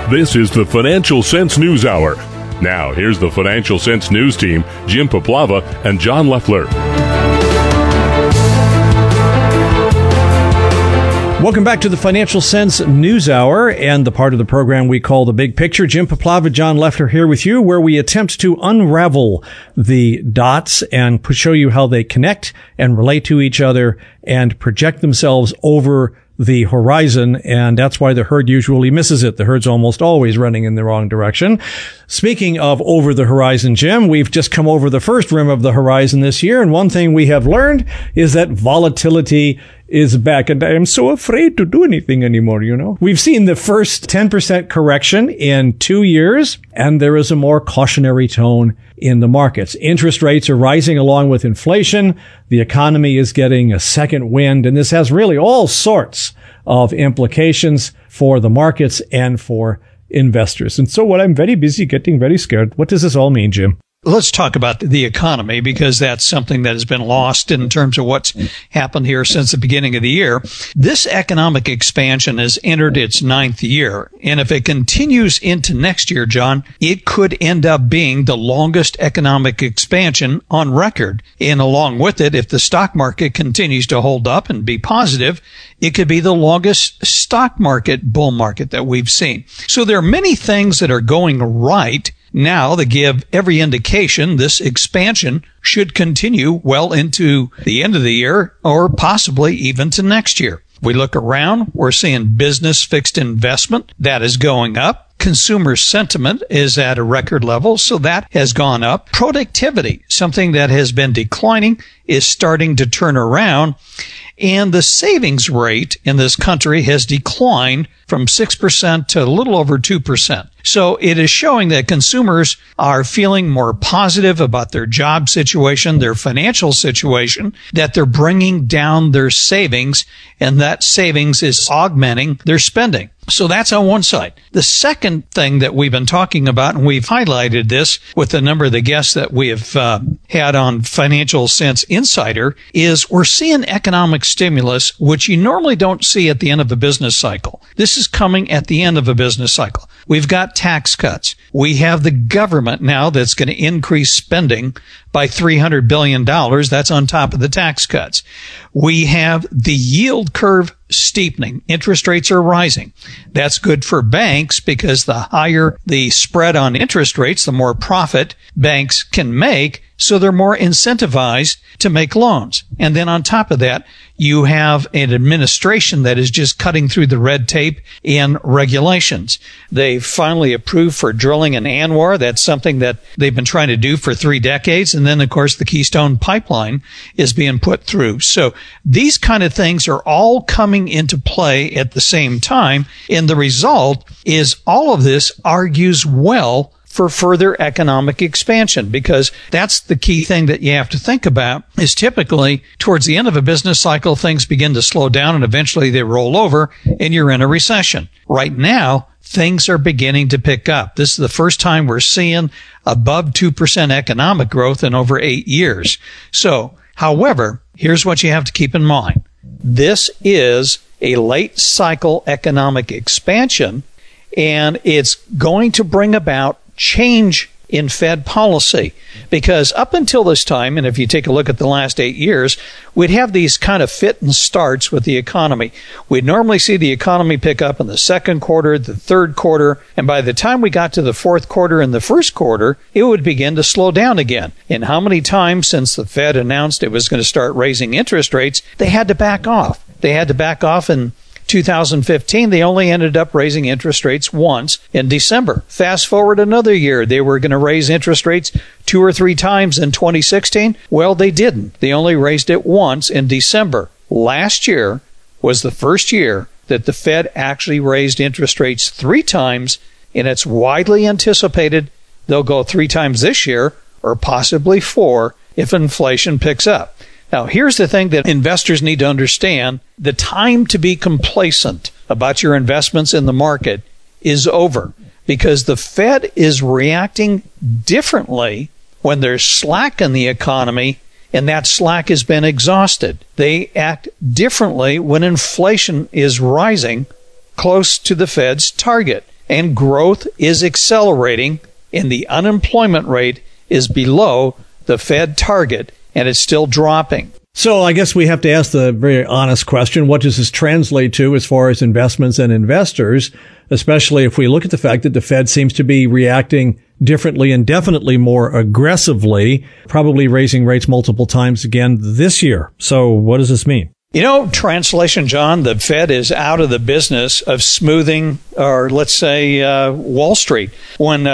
This is the Financial Sense News Hour. Now, here's the Financial Sense News team, Jim Poplava and John Leffler. Welcome back to the Financial Sense News Hour and the part of the program we call The Big Picture. Jim Poplava, John Leffler here with you, where we attempt to unravel the dots and show you how they connect and relate to each other and project themselves over the horizon, and that's why the herd usually misses it. The herd's almost always running in the wrong direction. Speaking of over the horizon, Jim, we've just come over the first rim of the horizon this year, and one thing we have learned is that volatility is back, and I am so afraid to do anything anymore, you know. We've seen the first 10% correction in 2 years, and there is a more cautionary tone in the markets. Interest rates are rising along with inflation. The economy is getting a second wind, and this has really all sorts of implications for the markets and for investors. And so, I'm very busy getting very scared. What does this all mean, Jim? Let's talk about the economy, because that's something that has been lost in terms of what's happened here since the beginning of the year. This economic expansion has entered its 9th year. And if it continues into next year, John, it could end up being the longest economic expansion on record. And along with it, if the stock market continues to hold up and be positive, it could be the longest stock market bull market that we've seen. So there are many things that are going right now that give every indication this expansion should continue well into the end of the year or possibly even to next year. We look around, we're seeing business fixed investment that is going up. Consumer sentiment is at a record level, so that has gone up. Productivity, something that has been declining, is starting to turn around. And the savings rate in this country has declined from 6% to a little over 2%. So it is showing that consumers are feeling more positive about their job situation, their financial situation, that they're bringing down their savings, and that savings is augmenting their spending. So that's on one side. The second thing that we've been talking about, and we've highlighted this with a number of the guests that we have had on Financial Sense Insider, is we're seeing economic stimulus, which you normally don't see at the end of a business cycle. This is coming at the end of a business cycle. We've got tax cuts. We have the government now that's going to increase spending by $300 billion. That's on top of the tax cuts. We have the yield curve steepening. Interest rates are rising. That's good for banks because the higher the spread on interest rates, the more profit banks can make. So they're more incentivized to make loans. And then on top of that, you have an administration that is just cutting through the red tape and regulations. They finally approved for drilling in ANWR. That's something that they've been trying to do for 3 decades. And then, of course, the Keystone Pipeline is being put through. So these kind of things are all coming into play at the same time. And the result is all of this argues well for further economic expansion, because that's the key thing that you have to think about is typically towards the end of a business cycle, things begin to slow down and eventually they roll over and you're in a recession. Right now, things are beginning to pick up. This is the first time we're seeing above 2% economic growth in over 8 years. So, however, here's what you have to keep in mind. This is a late cycle economic expansion, and it's going to bring about change in Fed policy, because up until this time, and if you take a look at the last 8 years, we'd have these kind of fit and starts with the economy. We'd normally see the economy pick up in the second quarter, the third quarter, and by the time we got to the fourth quarter and the first quarter, it would begin to slow down again. And how many times since the Fed announced it was going to start raising interest rates, they had to back off. They had to back off in 2015, they only ended up raising interest rates once in December. Fast forward another year, they were going to raise interest rates 2 or 3 times in 2016. Well, they didn't. They only raised it once in December. Last year was the first year that the Fed actually raised interest rates 3 times, and it's widely anticipated they'll go 3 times this year, or possibly 4 if inflation picks up. Now, here's the thing that investors need to understand. The time to be complacent about your investments in the market is over, because the Fed is reacting differently when there's slack in the economy and that slack has been exhausted. They act differently when inflation is rising close to the Fed's target. and growth is accelerating, and the unemployment rate is below the Fed target, and it's still dropping. So I guess we have to ask the very honest question, what does this translate to as far as investments and investors, especially if we look at the fact that the Fed seems to be reacting differently and definitely more aggressively, probably raising rates multiple times again this year. So what does this mean? Translation, John, the Fed is out of the business of smoothing, or let's say Wall Street. When,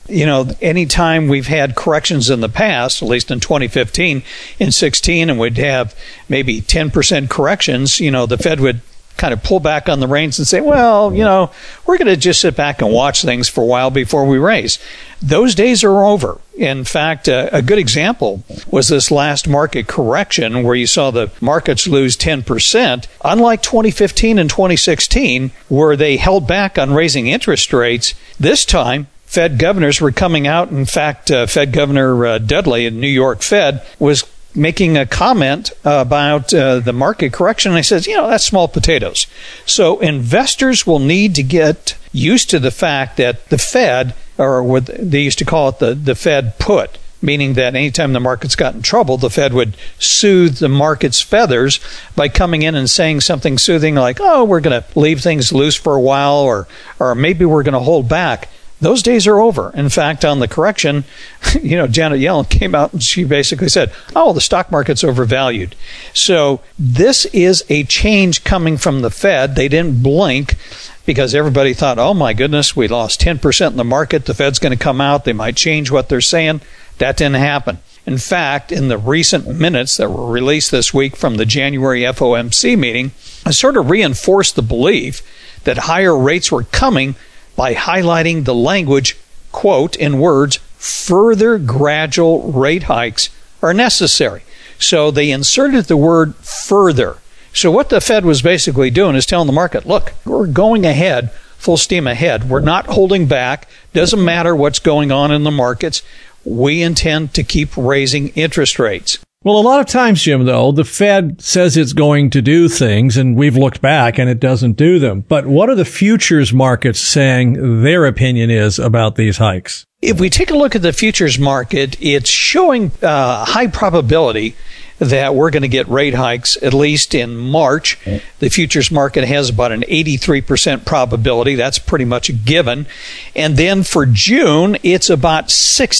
anytime we've had corrections in the past, at least in 2015 and 16, and we'd have maybe 10% corrections, the Fed would kind of pull back on the reins and say, well, we're going to just sit back and watch things for a while before we raise. Those days are over. In fact, a good example was this last market correction where you saw the markets lose 10%. Unlike 2015 and 2016, where they held back on raising interest rates, this time Fed governors were coming out. In fact, Fed Governor Dudley in New York Fed was making a comment about the market correction. And he says, that's small potatoes. So investors will need to get used to the fact that the Fed, or what they used to call it the Fed put, meaning that anytime the markets got in trouble, the Fed would soothe the market's feathers by coming in and saying something soothing like, oh, we're going to leave things loose for a while, or maybe we're going to hold back. Those days are over. In fact, on the correction, Janet Yellen came out and she basically said, oh, the stock market's overvalued. So this is a change coming from the Fed. They didn't blink because everybody thought, oh, my goodness, we lost 10% in the market. The Fed's going to come out. They might change what they're saying. That didn't happen. In fact, in the recent minutes that were released this week from the January FOMC meeting, I sort of reinforced the belief that higher rates were coming by highlighting the language, quote, in words, further gradual rate hikes are necessary. So they inserted the word further. So what the Fed was basically doing is telling the market, look, we're going ahead, full steam ahead. We're not holding back. Doesn't matter what's going on in the markets. We intend to keep raising interest rates. Well, a lot of times, Jim, though, the Fed says it's going to do things, and we've looked back, and it doesn't do them. But what are the futures markets saying their opinion is about these hikes? If we take a look at the futures market, it's showing high probability that we're going to get rate hikes, at least in March. The futures market has about an 83% probability. That's pretty much a given. And then for June, it's about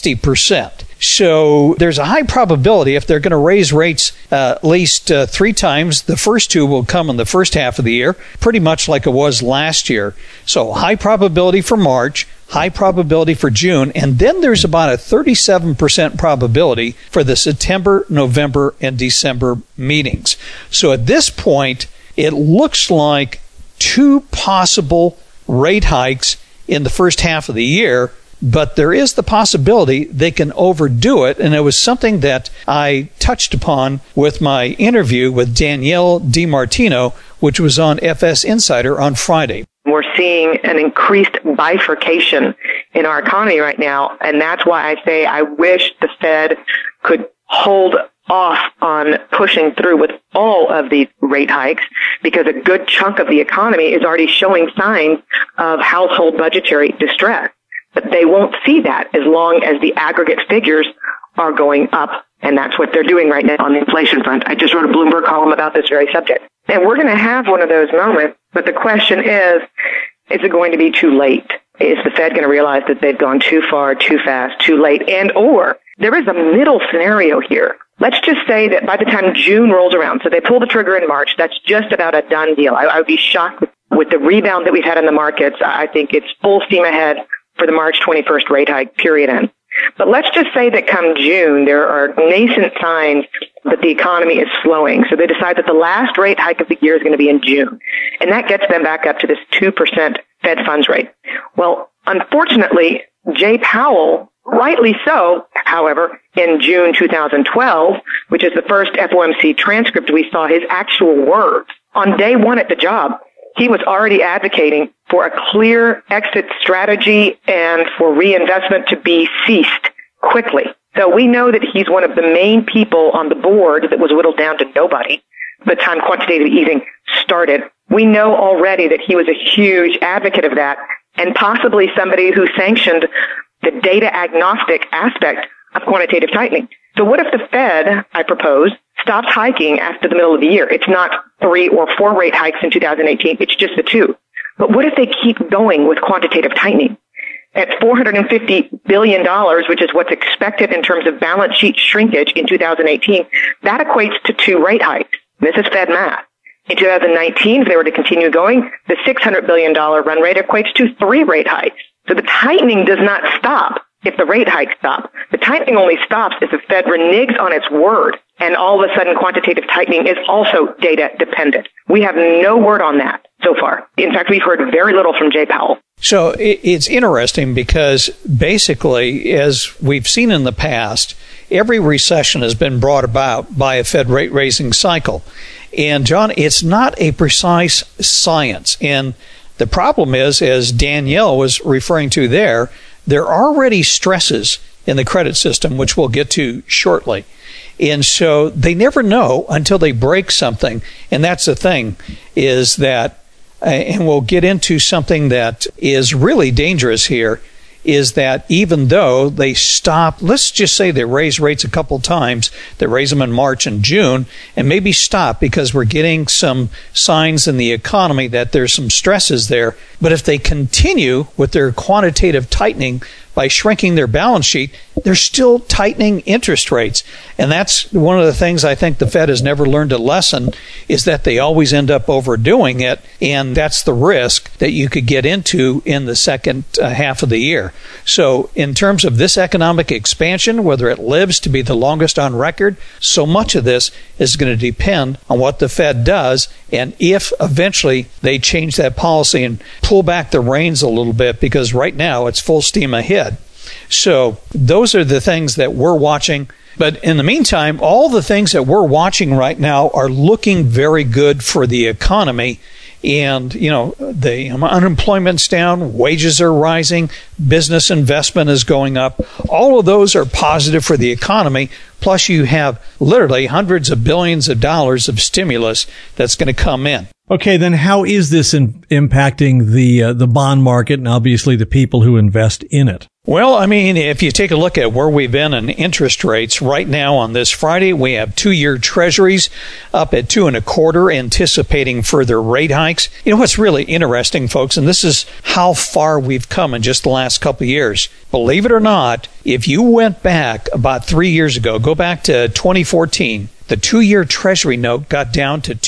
60%. So there's a high probability if they're going to raise rates at least 3 times, the first 2 will come in the first half of the year, pretty much like it was last year. So high probability for March, high probability for June, and then there's about a 37% probability for the September, November, and December meetings. So at this point, it looks like 2 possible rate hikes in the first half of the year, but there is the possibility they can overdo it, and it was something that I touched upon with my interview with Danielle DiMartino, which was on FS Insider on Friday. We're seeing an increased bifurcation in our economy right now, and that's why I say I wish the Fed could hold off on pushing through with all of these rate hikes, because a good chunk of the economy is already showing signs of household budgetary distress. But they won't see that as long as the aggregate figures are going up, and that's what they're doing right now on the inflation front. I just wrote a Bloomberg column about this very subject. And we're going to have one of those moments, but the question is it going to be too late? Is the Fed going to realize that they've gone too far, too fast, too late? And or there is a middle scenario here. Let's just say that by the time June rolls around, so they pull the trigger in March, that's just about a done deal. I would be shocked with the rebound that we've had in the markets. I think it's full steam ahead for the March 21st rate hike, period end. But let's just say that come June, there are nascent signs that the economy is slowing. So they decide that the last rate hike of the year is going to be in June. And that gets them back up to this 2% Fed funds rate. Well, unfortunately, Jay Powell, rightly so, however, in June 2012, which is the first FOMC transcript, we saw his actual words. On day one at the job, he was already advocating for a clear exit strategy and for reinvestment to be ceased quickly. So we know that he's one of the main people on the board that was whittled down to nobody by the time quantitative easing started. We know already that he was a huge advocate of that, and possibly somebody who sanctioned the data agnostic aspect of quantitative tightening. So what if the Fed, I propose, stops hiking after the middle of the year? It's not 3 or 4 rate hikes in 2018. It's just the 2. But what if they keep going with quantitative tightening? At $450 billion, which is what's expected in terms of balance sheet shrinkage in 2018, that equates to 2 rate hikes. This is Fed math. In 2019, if they were to continue going, the $600 billion run rate equates to 3 rate hikes. So the tightening does not stop if the rate hikes stop. The tightening only stops if the Fed reneges on its word, and all of a sudden quantitative tightening is also data dependent. We have no word on that so far. In fact, we've heard very little from Jay Powell. So it's interesting because basically, as we've seen in the past, every recession has been brought about by a Fed rate raising cycle. And John, it's not a precise science. And the problem is, as Danielle was referring to there are already stresses in the credit system, which we'll get to shortly. And so they never know until they break something. And that's the thing, is that, and we'll get into something that is really dangerous here, is that even though they stop, let's just say they raise rates a couple times, they raise them in March and June, and maybe stop because we're getting some signs in the economy that there's some stresses there. But if they continue with their quantitative tightening by shrinking their balance sheet, they're still tightening interest rates. And that's one of the things I think the Fed has never learned a lesson, is that they always end up overdoing it. And that's the risk that you could get into in the second half of the year. So in terms of this economic expansion, whether it lives to be the longest on record, so much of this is going to depend on what the Fed does, and if eventually they change that policy and pull back the reins a little bit, because right now it's full steam ahead. So those are the things that we're watching. But in the meantime, all the things that we're watching right now are looking very good for the economy. And, the unemployment's down, wages are rising, business investment is going up. All of those are positive for the economy. Plus, you have literally hundreds of billions of dollars of stimulus that's going to come in. Okay, then how is this impacting the bond market and obviously the people who invest in it? Well, I mean, if you take a look at where we've been in interest rates right now on this Friday, we have 2-year treasuries up at 2.25, anticipating further rate hikes. You know what's really interesting, folks, and this is how far we've come in just the last couple of years. Believe it or not, if you went back about 3 years ago, go back to 2014, the 2-year treasury note got down to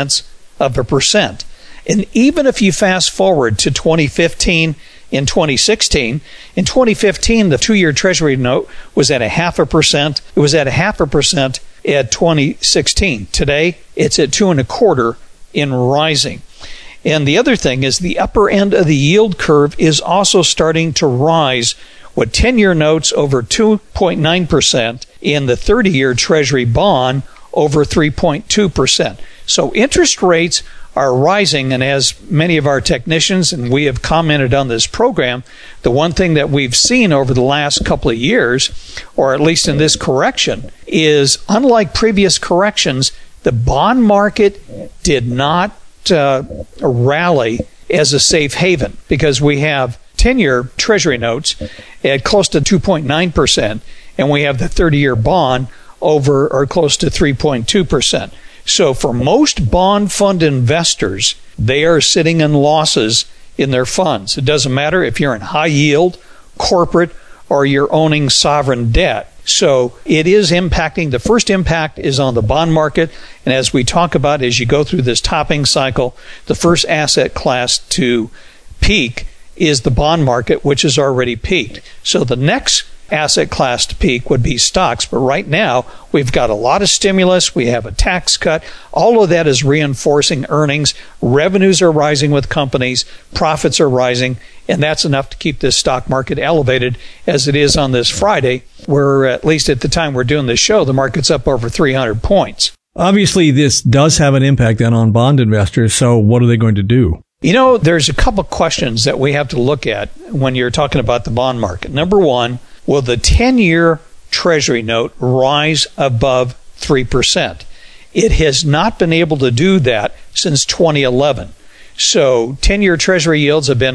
0.2%. And even if you fast forward to 2015 and 2016, in 2015, the 2-year treasury note was at 0.5%. It was at 0.5% at 2016. Today, it's at 2.25 and rising. And the other thing is the upper end of the yield curve is also starting to rise, with 10-year notes over 2.9% and the 30-year treasury bond over 3.2%. So interest rates are rising, and as many of our technicians and we have commented on this program, the one thing that we've seen over the last couple of years, or at least in this correction, is unlike previous corrections, the bond market did not rally as a safe haven, because we have 10-year treasury notes at close to 2.9%, and we have the 30-year bond over or close to 3.2%. So for most bond fund investors, they are sitting in losses in their funds. It doesn't matter if you're in high yield, corporate, or you're owning sovereign debt. So it is impacting. The first impact is on the bond market. And as we talk about, as you go through this topping cycle, the first asset class to peak is the bond market, which has already peaked. So the next asset class to peak would be stocks. But right now, we've got a lot of stimulus. We have a tax cut. All of that is reinforcing earnings. Revenues are rising with companies. Profits are rising. And that's enough to keep this stock market elevated as it is on this Friday, where at least at the time we're doing this show, the market's up over 300 points. Obviously, this does have an impact then on bond investors. So what are they going to do? There's a couple questions that we have to look at when you're talking about the bond market. Number one, will the 10-year treasury note rise above 3%? It has not been able to do that since 2011. So 10-year treasury yields have been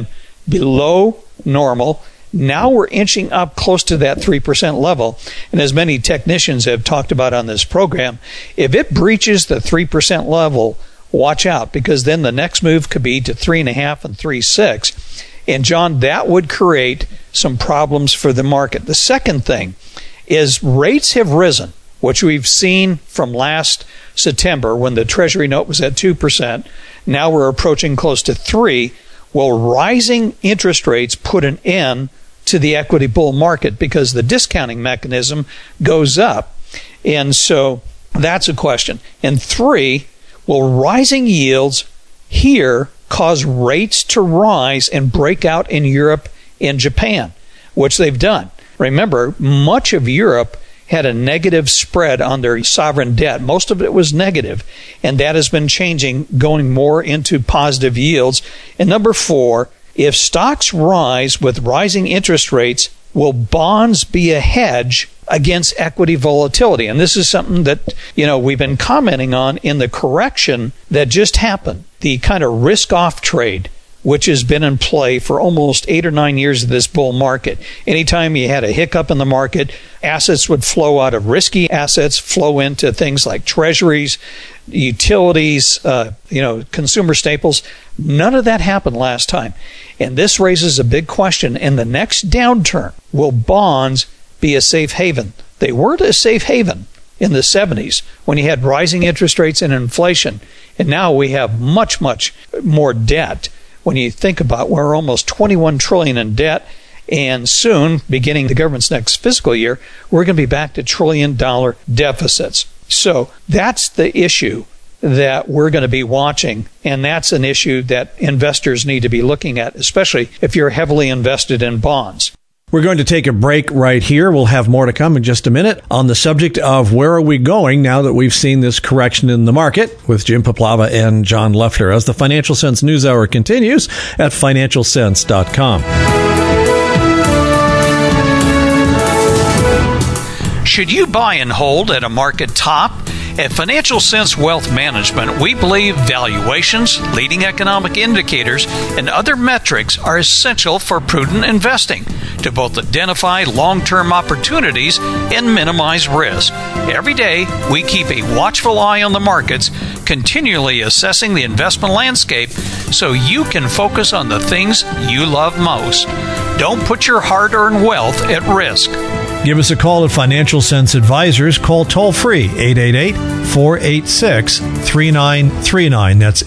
below normal. Now we're inching up close to that 3% level. And as many technicians have talked about on this program, if it breaches the 3% level, watch out, because then the next move could be to 3.5 and 3.6. And John, that would create some problems for the market. The second thing is rates have risen, which we've seen from last September when the Treasury note was at 2%. Now we're approaching close to 3%. Well, rising interest rates put an end to the equity bull market because the discounting mechanism goes up. And so that's a question. And 3, will rising yields here cause rates to rise and break out in Europe and Japan, which they've done? Remember, much of Europe had a negative spread on their sovereign debt. Most of it was negative, and that has been changing, going more into positive yields. And number 4, if stocks rise with rising interest rates, will bonds be a hedge against equity volatility? And this is something that, we've been commenting on in the correction that just happened, the kind of risk-off trade, which has been in play for almost 8 or 9 years of this bull market. Anytime you had a hiccup in the market, assets would flow out of risky assets, flow into things like treasuries, utilities, consumer staples. None of that happened last time. And this raises a big question. In the next downturn, will bonds be a safe haven? They weren't a safe haven in the 70s when you had rising interest rates and inflation. And now we have much, much more debt. When you think about, we're almost $21 trillion in debt, and soon, beginning the government's next fiscal year, we're going to be back to $1 trillion deficits. So that's the issue that we're going to be watching, and that's an issue that investors need to be looking at, especially if you're heavily invested in bonds. We're going to take a break right here. We'll have more to come in just a minute on the subject of where are we going now that we've seen this correction in the market with Jim Poplava and John Leffler as the Financial Sense News Hour continues at financialsense.com. Should you buy and hold at a market top? At Financial Sense Wealth Management, we believe valuations, leading economic indicators, and other metrics are essential for prudent investing to both identify long-term opportunities and minimize risk. Every day, we keep a watchful eye on the markets, continually assessing the investment landscape so you can focus on the things you love most. Don't put your hard-earned wealth at risk. Give us a call at Financial Sense Advisors. Call toll-free 888-486-3939. That's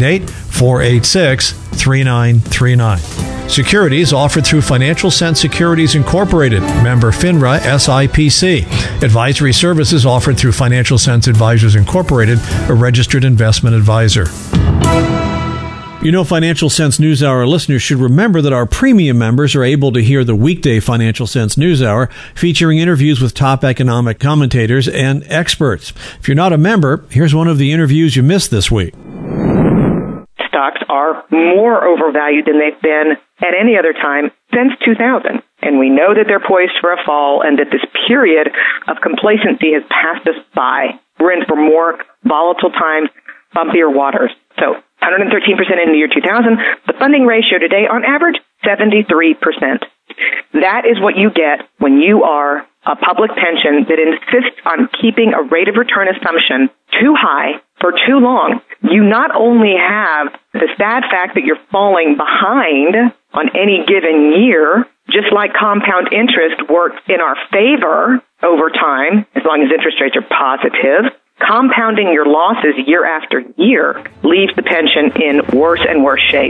888-486-3939. Securities offered through Financial Sense Securities Incorporated, member FINRA SIPC. Advisory services offered through Financial Sense Advisors Incorporated, a registered investment advisor. Financial Sense News Hour listeners should remember that our premium members are able to hear the weekday Financial Sense News Hour featuring interviews with top economic commentators and experts. If you're not a member, here's one of the interviews you missed this week. Stocks are more overvalued than they've been at any other time since 2000. And we know that they're poised for a fall and that this period of complacency has passed us by. We're in for more volatile times, bumpier waters. So 113% in the year 2000. The funding ratio today, on average, 73%. That is what you get when you are a public pension that insists on keeping a rate of return assumption too high for too long. You not only have the sad fact that you're falling behind on any given year, just like compound interest works in our favor over time, as long as interest rates are positive, compounding your losses year after year leaves the pension in worse and worse shape.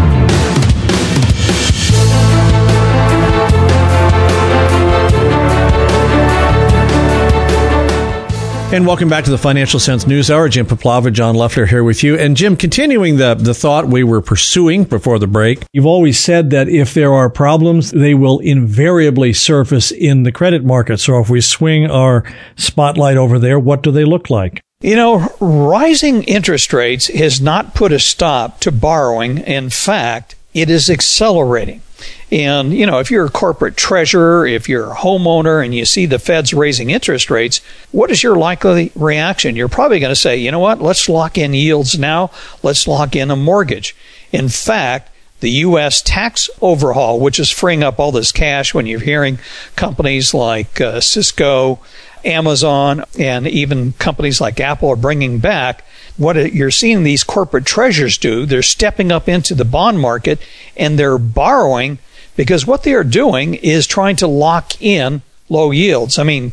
And welcome back to the Financial Sense News Hour. Jim Poplava, John Leffler here with you. And Jim, continuing the thought we were pursuing before the break, you've always said that if there are problems, they will invariably surface in the credit market. So if we swing our spotlight over there, what do they look like? Rising interest rates has not put a stop to borrowing. In fact, it is accelerating. And, if you're a corporate treasurer, if you're a homeowner and you see the Fed's raising interest rates, what is your likely reaction? You're probably going to say, you know what, let's lock in yields now. Let's lock in a mortgage. In fact, the U.S. tax overhaul, which is freeing up all this cash when you're hearing companies like Cisco, Amazon, and even companies like Apple are bringing back. What you're seeing these corporate treasurers do, they're stepping up into the bond market and they're borrowing, because what they are doing is trying to lock in low yields. I mean,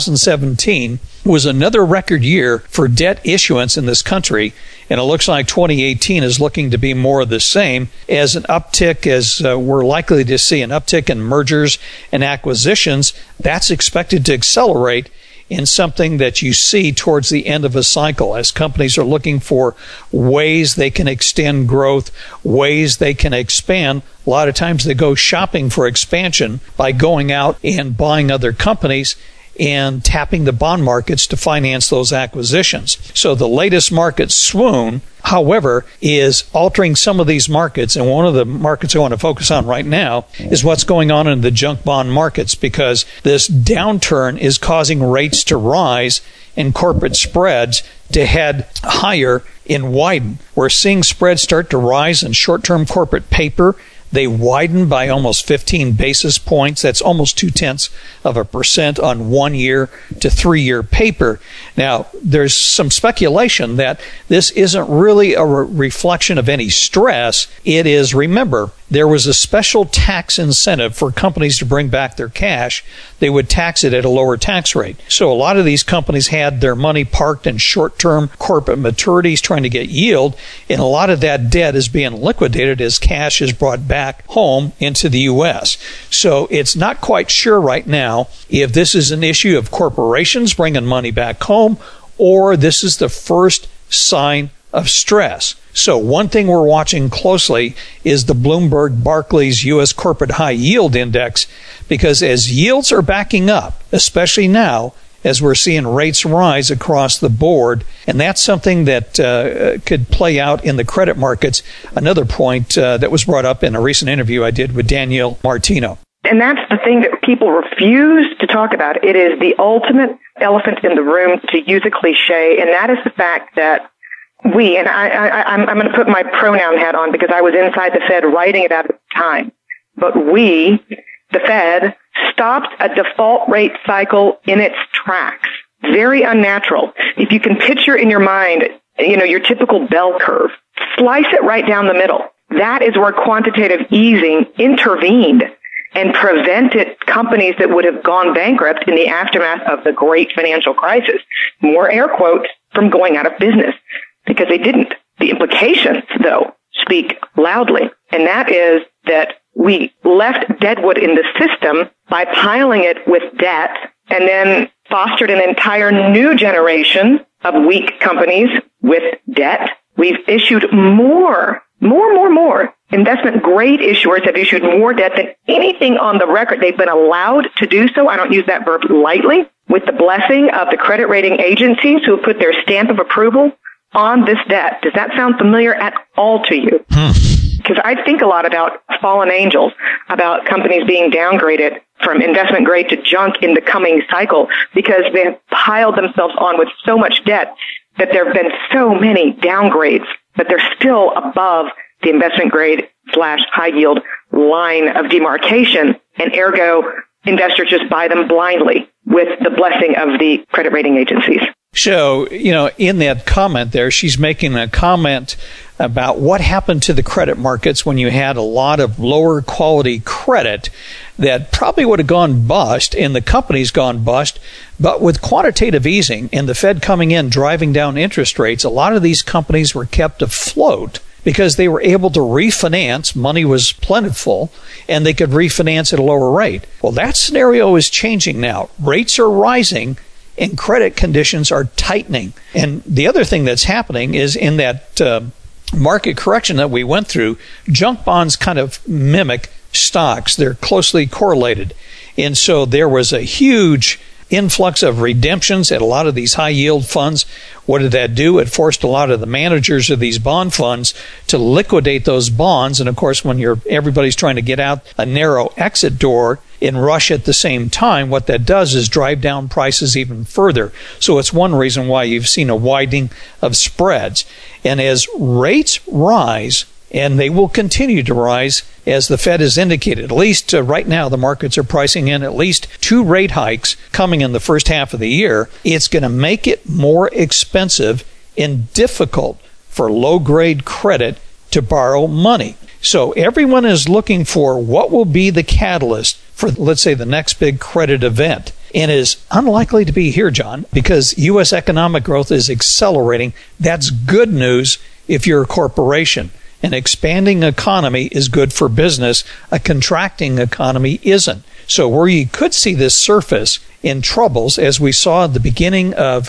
2017 was another record year for debt issuance in this country, and it looks like 2018 is looking to be more of the same, as an uptick, as we're likely to see an uptick in mergers and acquisitions. That's expected to accelerate in something that you see towards the end of a cycle, as companies are looking for ways they can extend growth, ways they can expand. A lot of times they go shopping for expansion by going out and buying other companies and tapping the bond markets to finance those acquisitions. So the latest market swoon, however, is altering some of these markets. And one of the markets I want to focus on right now is what's going on in the junk bond markets, because this downturn is causing rates to rise and corporate spreads to head higher and widen. We're seeing spreads start to rise in short-term corporate paper. They widened by almost 15 basis points. That's almost 0.2% on 1 year to 3 year paper. Now, there's some speculation that this isn't really a reflection of any stress. It is, remember, there was a special tax incentive for companies to bring back their cash. They would tax it at a lower tax rate. So a lot of these companies had their money parked in short-term corporate maturities trying to get yield, and a lot of that debt is being liquidated as cash is brought back home into the U.S. So it's not quite sure right now if this is an issue of corporations bringing money back home, or this is the first sign of stress. So one thing we're watching closely is the Bloomberg Barclays U.S. Corporate High Yield Index, because as yields are backing up, especially now, as we're seeing rates rise across the board, and that's something that could play out in the credit markets. Another point that was brought up in a recent interview I did with Danielle Martino. And that's the thing that people refuse to talk about. It is the ultimate elephant in the room, to use a cliche, and that is the fact that we, and I'm going to put my pronoun hat on because I was inside the Fed writing it at the time, but we, the Fed, stopped a default rate cycle in its tracks. Very unnatural. If you can picture in your mind, your typical bell curve, slice it right down the middle. That is where quantitative easing intervened and prevented companies that would have gone bankrupt in the aftermath of the great financial crisis, more air quotes, from going out of business, because they didn't. The implications, though, speak loudly, and that is that we left deadwood in the system by piling it with debt, and then fostered an entire new generation of weak companies with debt. We've issued more. Investment-grade issuers have issued more debt than anything on the record. They've been allowed to do so. I don't use that verb lightly. With the blessing of the credit rating agencies who have put their stamp of approval on this debt. Does that sound familiar at all to you? Because I think a lot about fallen angels, about companies being downgraded from investment grade to junk in the coming cycle, because they have piled themselves on with so much debt that there have been so many downgrades that they're still above the investment grade / high yield line of demarcation, and ergo investors just buy them blindly with the blessing of the credit rating agencies. So, in that comment there, she's making a comment about what happened to the credit markets when you had a lot of lower quality credit that probably would have gone bust, and the company's gone bust. But with quantitative easing and the Fed coming in, driving down interest rates, a lot of these companies were kept afloat because they were able to refinance. Money was plentiful, and they could refinance at a lower rate. Well, that scenario is changing now. Rates are rising, and credit conditions are tightening. And the other thing that's happening is in that market correction that we went through, junk bonds kind of mimic stocks. They're closely correlated. And so there was a huge influx of redemptions at a lot of these high yield funds. What did that do? It forced a lot of the managers of these bond funds to liquidate those bonds. And of course, when everybody's trying to get out a narrow exit door and rush at the same time, what that does is drive down prices even further. So it's one reason why you've seen a widening of spreads. And as rates rise and they will continue to rise as the Fed has indicated. At least right now, the markets are pricing in at least 2 rate hikes coming in the first half of the year. It's going to make it more expensive and difficult for low-grade credit to borrow money. So everyone is looking for what will be the catalyst for, let's say, the next big credit event. And is unlikely to be here, John, because U.S. economic growth is accelerating. That's good news if you're a corporation. An expanding economy is good for business. A contracting economy isn't. So where you could see this surface in troubles, as we saw at the beginning of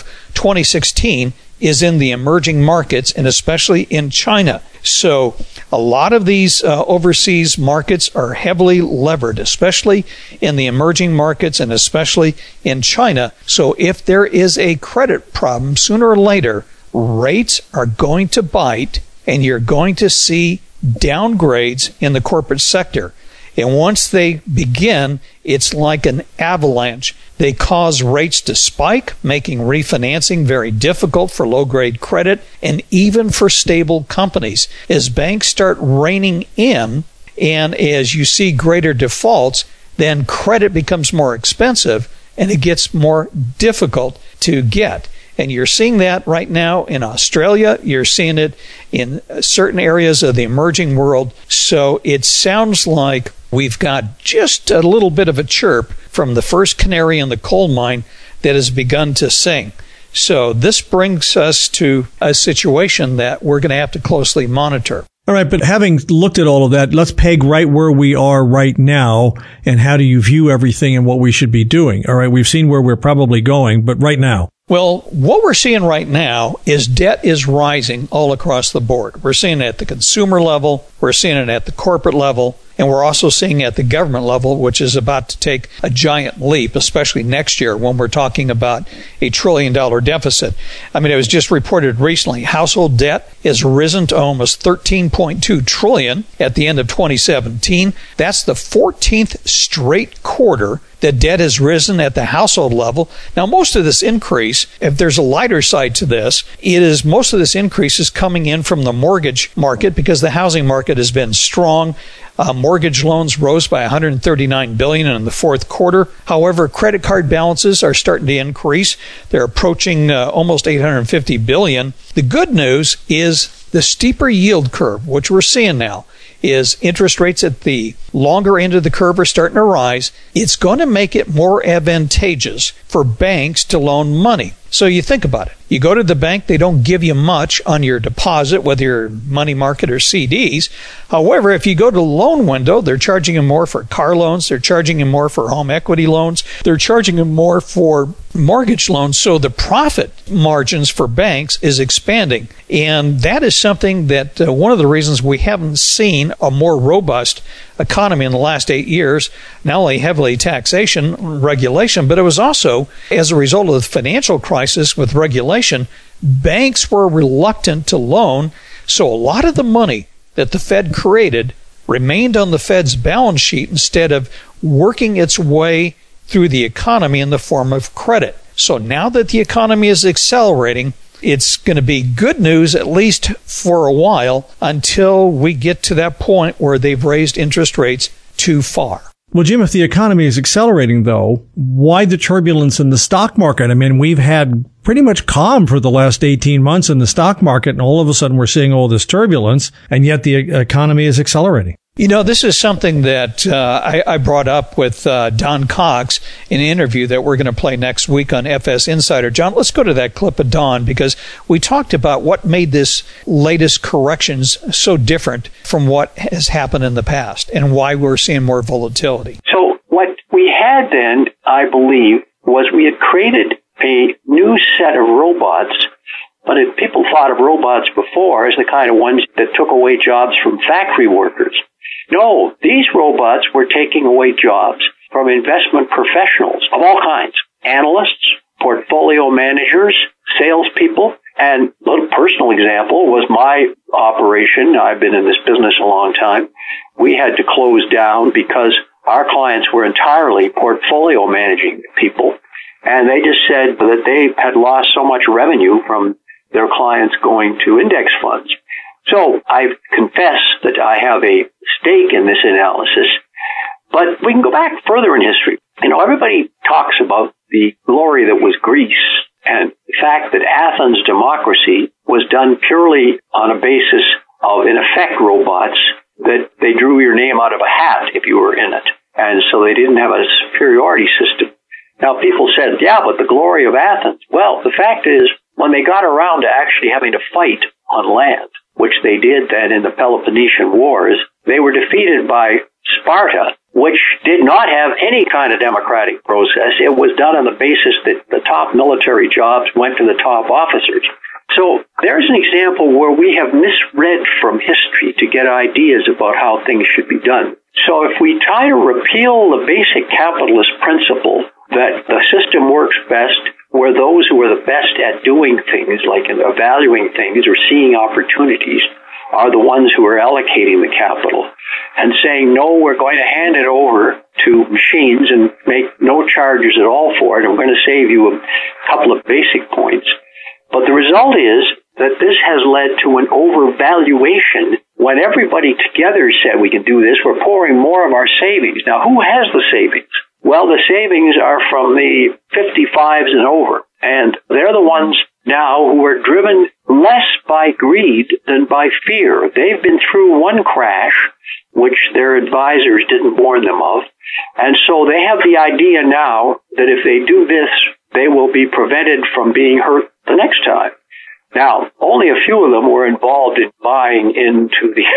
2016, is in the emerging markets, and especially in China. So a lot of these overseas markets are heavily levered, especially in the emerging markets and especially in China. So if there is a credit problem, sooner or later, rates are going to bite, and you're going to see downgrades in the corporate sector. And once they begin, it's like an avalanche. They cause rates to spike, making refinancing very difficult for low-grade credit and even for stable companies. As banks start reining in and as you see greater defaults, then credit becomes more expensive and it gets more difficult to get. And you're seeing that right now in Australia. You're seeing it in certain areas of the emerging world. So it sounds like we've got just a little bit of a chirp from the first canary in the coal mine that has begun to sing. So this brings us to a situation that we're going to have to closely monitor. All right, but having looked at all of that, let's peg right where we are right now, and how do you view everything and what we should be doing? All right, we've seen where we're probably going, but right now. Well, what we're seeing right now is debt is rising all across the board. We're seeing it at the consumer level, we're seeing it at the corporate level, and we're also seeing it at the government level, which is about to take a giant leap, especially next year when we're talking about $1 trillion deficit. I mean, it was just reported recently, household debt has risen to almost $13.2 trillion at the end of 2017. That's the 14th straight quarter that debt has risen at the household level. Now, most of this increase, if there's a lighter side to this, most of this increase is coming in from the mortgage market because the housing market has been strong. Mortgage loans rose by $139 billion in the fourth quarter. However, credit card balances are starting to increase. They're approaching almost $850 billion. The good news is the steeper yield curve, which we're seeing now, is interest rates at the longer end of the curve are starting to rise. It's going to make it more advantageous for banks to loan money. So you think about it. You go to the bank, they don't give you much on your deposit, whether you're money market or CDs. However, if you go to the loan window, they're charging you more for car loans. They're charging you more for home equity loans. They're charging you more for mortgage loans. So the profit margins for banks is expanding. And that is something that one of the reasons we haven't seen a more robust economy in the last 8 years, not only heavily taxation, regulation, but it was also as a result of the financial crisis with regulation, banks were reluctant to loan. So a lot of the money that the Fed created remained on the Fed's balance sheet instead of working its way through the economy in the form of credit. So now that the economy is accelerating, it's going to be good news, at least for a while, until we get to that point where they've raised interest rates too far. Well, Jim, if the economy is accelerating, though, why the turbulence in the stock market? I mean, we've had pretty much calm for the last 18 months in the stock market, and all of a sudden we're seeing all this turbulence, and yet the economy is accelerating. You know, this is something that I brought up with Don Cox in an interview that we're going to play next week on FS Insider. John, let's go to that clip of Don, because we talked about what made this latest corrections so different from what has happened in the past and why we're seeing more volatility. So what we had then, I believe, was we had created a new set of robots. But if people thought of robots before as the kind of ones that took away jobs from factory workers. No, these robots were taking away jobs from investment professionals of all kinds. Analysts, portfolio managers, salespeople. And a little personal example was my operation. I've been in this business a long time. We had to close down because our clients were entirely portfolio managing people. And they just said that they had lost so much revenue from their clients going to index funds. So I confess that I have a stake in this analysis, but we can go back further in history. Everybody talks about the glory that was Greece and the fact that Athens' democracy was done purely on a basis of, in effect, robots, that they drew your name out of a hat if you were in it. And so they didn't have a superiority system. Now, people said, yeah, but the glory of Athens. Well, the fact is, when they got around to actually having to fight on land, which they did then in the Peloponnesian Wars, they were defeated by Sparta, which did not have any kind of democratic process. It was done on the basis that the top military jobs went to the top officers. So there's an example where we have misread from history to get ideas about how things should be done. So if we try to repeal the basic capitalist principle that the system works best where those who are the best at doing things, like in evaluating things or seeing opportunities, are the ones who are allocating the capital, and saying, no, we're going to hand it over to machines and make no charges at all for it, and we're going to save you a couple of basic points. But the result is that this has led to an overvaluation. When everybody together said we can do this, we're pouring more of our savings. Now, who has the savings? Well, the savings are from the 55s and over, and they're the ones now who are driven less by greed than by fear. They've been through one crash, which their advisors didn't warn them of, and so they have the idea now that if they do this, they will be prevented from being hurt the next time. Now, only a few of them were involved in buying into the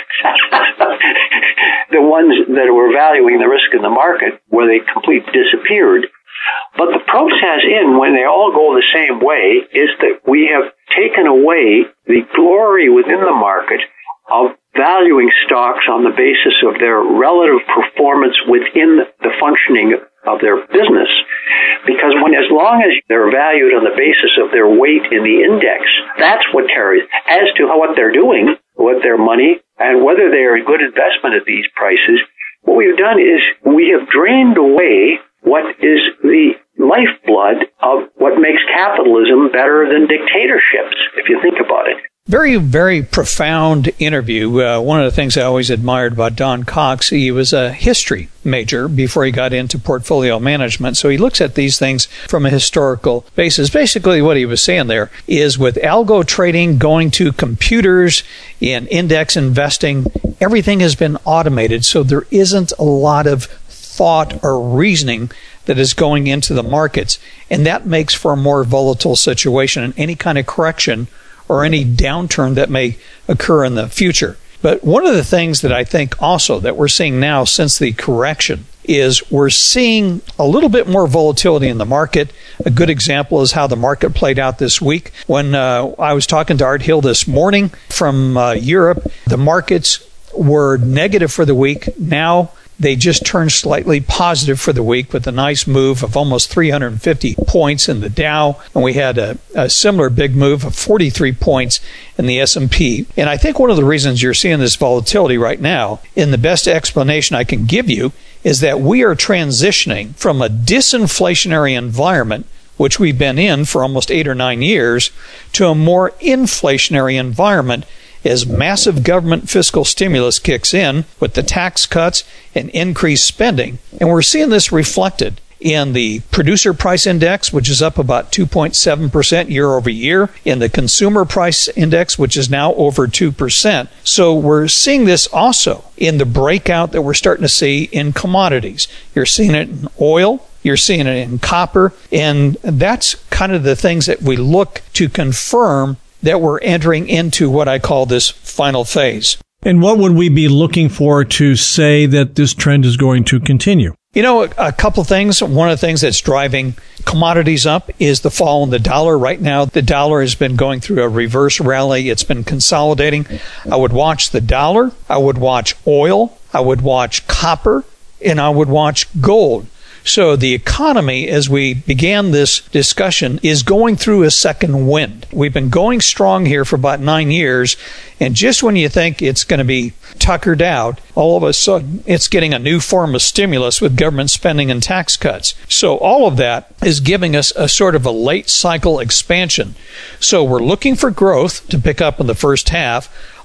the ones that were valuing the risk in the market, where they completely disappeared. But the process when they all go the same way, is that we have taken away the glory within the market of valuing stocks on the basis of their relative performance within the functioning of their business. Because as long as they're valued on the basis of their weight in the index, that's what carries. As to what they're doing with their money and whether they are a good investment at these prices, what we've done is we have drained away what is the lifeblood of what makes capitalism better than dictatorships, if you think about it. Very, very profound interview. One of the things I always admired about Don Cox, he was a history major before he got into portfolio management. So he looks at these things from a historical basis. Basically, what he was saying there is with algo trading going to computers and index investing, everything has been automated. So there isn't a lot of thought or reasoning that is going into the markets. And that makes for a more volatile situation, and any kind of correction or any downturn that may occur in the future. But one of the things that I think also that we're seeing now since the correction is we're seeing a little bit more volatility in the market. A good example is how the market played out this week. When I was talking to Art Hill this morning from Europe, the markets were negative for the week. Now they just turned slightly positive for the week with a nice move of almost 350 points in the Dow. And we had a similar big move of 43 points in the S&P. And I think one of the reasons you're seeing this volatility right now, and the best explanation I can give you, is that we are transitioning from a disinflationary environment, which we've been in for almost 8 or 9 years, to a more inflationary environment as massive government fiscal stimulus kicks in with the tax cuts and increased spending. And we're seeing this reflected in the producer price index, which is up about 2.7% year over year, in the consumer price index, which is now over 2%. So we're seeing this also in the breakout that we're starting to see in commodities. You're seeing it in oil. You're seeing it in copper. And that's kind of the things that we look to confirm that we're entering into what I call this final phase. And what would we be looking for to say that this trend is going to continue? You know, a couple things. One of the things that's driving commodities up is the fall in the dollar. Right now, the dollar has been going through a reverse rally. It's been consolidating. I would watch the dollar. I would watch oil. I would watch copper. And I would watch gold. So the economy, as we began this discussion, is going through a second wind. We've been going strong here for about 9 years, and just when you think it's going to be tuckered out, all of a sudden it's getting a new form of stimulus with government spending and tax cuts. So all of that is giving us a sort of a late cycle expansion. So we're looking for growth to pick up in the first half.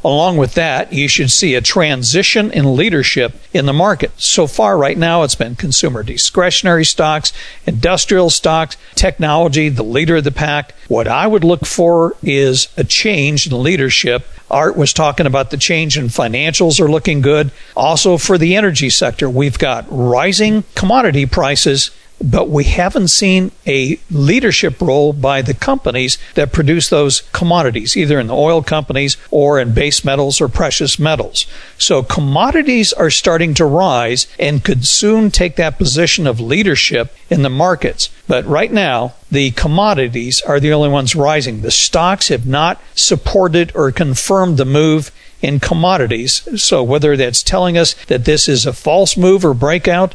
Along with that, you should see a transition in leadership in the market. So far right now, it's been consumer discretionary stocks, industrial stocks, technology, the leader of the pack. What I would look for is a change in leadership. Art was talking about the change in financials are looking good. Also for the energy sector, we've got rising commodity prices, but we haven't seen a leadership role by the companies that produce those commodities, either in the oil companies or in base metals or precious metals. So commodities are starting to rise and could soon take that position of leadership in the markets. But right now, the commodities are the only ones rising. The stocks have not supported or confirmed the move in commodities. So whether that's telling us that this is a false move or breakout,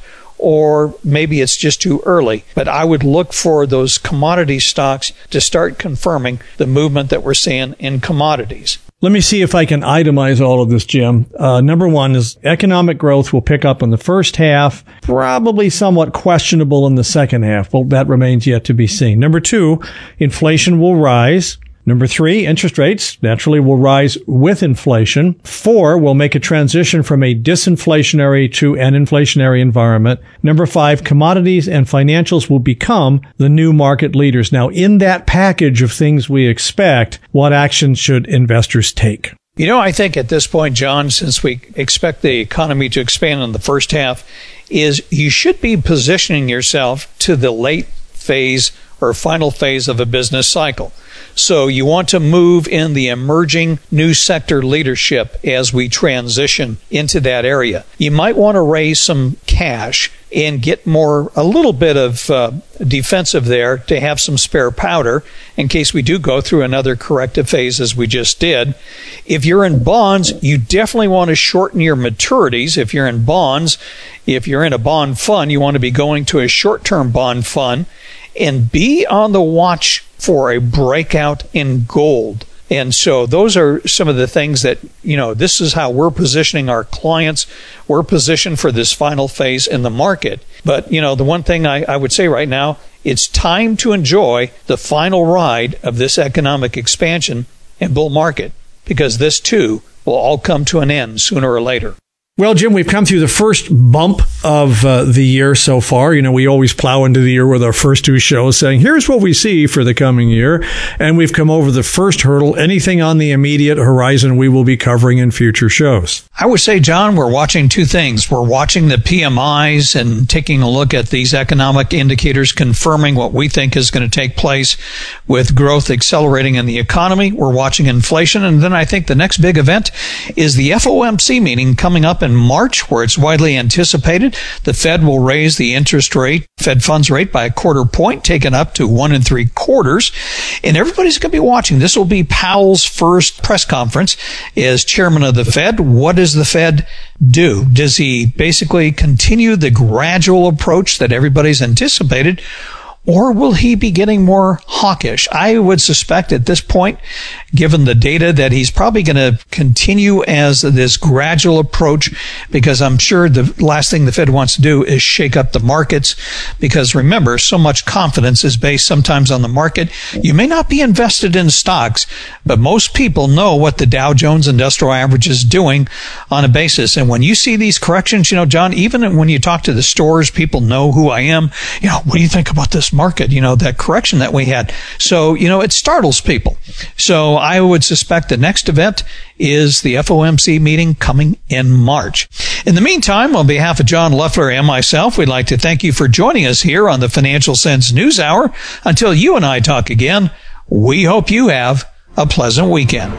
or maybe it's just too early. But I would look for those commodity stocks to start confirming the movement that we're seeing in commodities. Let me see if I can itemize all of this, Jim. Number one is economic growth will pick up in the first half, probably somewhat questionable in the second half. Well, that remains yet to be seen. Number two, inflation will rise. Number three, interest rates naturally will rise with inflation. 4, we'll make a transition from a disinflationary to an inflationary environment. Number 5, commodities and financials will become the new market leaders. Now, in that package of things we expect, what actions should investors take? You know, I think at this point, John, since we expect the economy to expand in the first half, is you should be positioning yourself to the late phase or final phase of a business cycle. So you want to move in the emerging new sector leadership as we transition into that area. You might want to raise some cash and get a little bit of defensive there to have some spare powder in case we do go through another corrective phase as we just did. If you're in bonds, you definitely want to shorten your maturities. If you're in bonds, if you're in a bond fund, you want to be going to a short-term bond fund and be on the watch for a breakout in gold. And so those are some of the things that, this is how we're positioning our clients. We're positioned for this final phase in the market. But, the one thing I would say right now, it's time to enjoy the final ride of this economic expansion and bull market, because this too will all come to an end sooner or later. Well, Jim, we've come through the first bump of the year so far. We always plow into the year with our first two shows saying, here's what we see for the coming year. And we've come over the first hurdle. Anything on the immediate horizon we will be covering in future shows. I would say, John, we're watching two things. We're watching the PMIs and taking a look at these economic indicators, confirming what we think is going to take place with growth accelerating in the economy. We're watching inflation. And then I think the next big event is the FOMC meeting coming up in March, where it's widely anticipated the Fed will raise the interest rate, Fed funds rate, by 1/4 point, taken up to 1 3/4. And everybody's going to be watching. This will be Powell's first press conference as chairman of the Fed. What does the Fed do? Does he basically continue the gradual approach that everybody's anticipated? Or will he be getting more hawkish? I would suspect at this point, given the data, that he's probably going to continue as this gradual approach, because I'm sure the last thing the Fed wants to do is shake up the markets, because remember, so much confidence is based sometimes on the market. You may not be invested in stocks, but most people know what the Dow Jones Industrial Average is doing on a basis. And when you see these corrections, John, even when you talk to the stores, people know who I am. What do you think about this market? That correction that we had. So, it startles people. So I would suspect the next event is the FOMC meeting coming in March. In the meantime, on behalf of John Loeffler and myself, we'd like to thank you for joining us here on the Financial Sense News Hour. Until you and I talk again, we hope you have a pleasant weekend.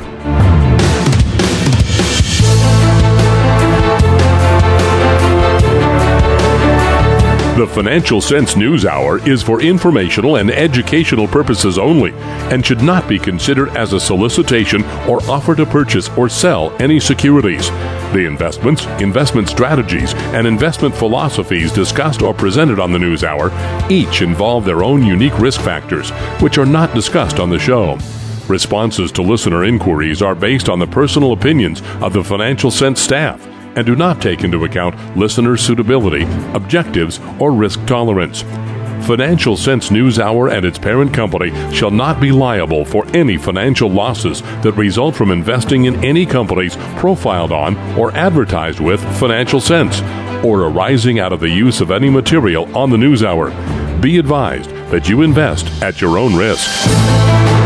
The Financial Sense News Hour is for informational and educational purposes only and should not be considered as a solicitation or offer to purchase or sell any securities. The investments, investment strategies, and investment philosophies discussed or presented on the News Hour each involve their own unique risk factors, which are not discussed on the show. Responses to listener inquiries are based on the personal opinions of the Financial Sense staff and do not take into account listener suitability, objectives, or risk tolerance. Financial Sense NewsHour and its parent company shall not be liable for any financial losses that result from investing in any companies profiled on or advertised with Financial Sense, or arising out of the use of any material on the NewsHour. Be advised that you invest at your own risk.